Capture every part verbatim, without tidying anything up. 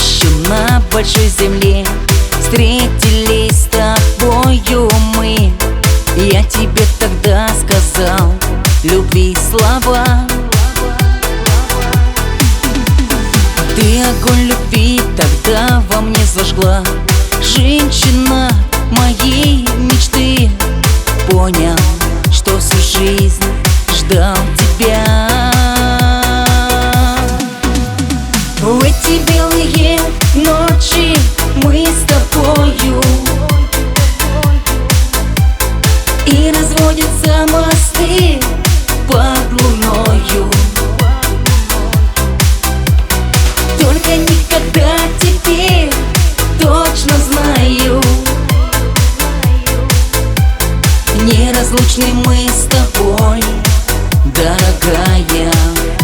еще на большой земле встретились с тобою мы. Я тебе тогда сказал любви слова. Ты огонь любви тогда во мне зажгла, женщина моей мечты. Понял, что всю жизнь ждал тебя. В эти белые ночи мы с тобою, и разводятся мосты под луною. Только никогда теперь точно знаю, неразлучны мы с тобой, дорогая.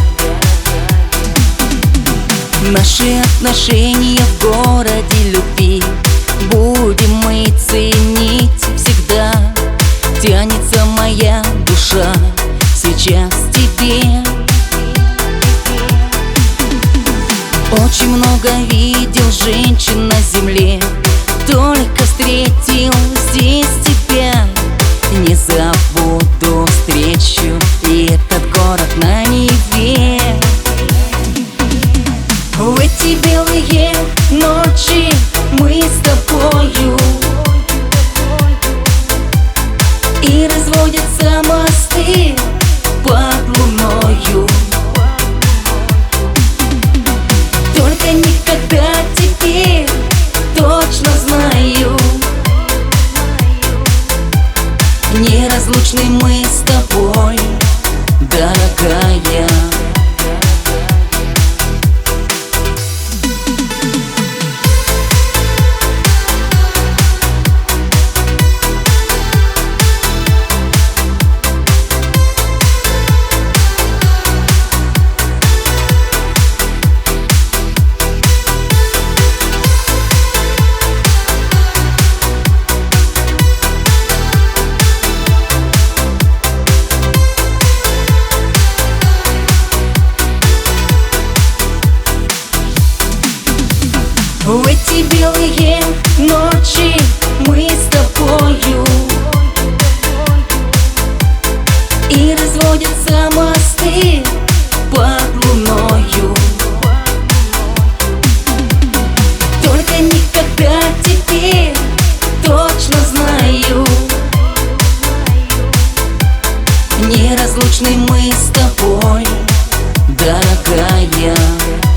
Наши отношения в городе любви будем мы ценить всегда. Тянется моя душа сейчас к тебе. Очень много видел женщин на земле, только встретил здесь тебя. Не забуду встречу и этот город на Неве. В эти белые ночи мы с тобою, и разводятся мосты под луною. Только никогда теперь точно знаю, неразлучны мы с тобой, дорогая. В эти белые ночи мы с тобою, и разводятся мосты под луною. Только никогда теперь точно знаю, неразлучны мы с тобой, дорогая.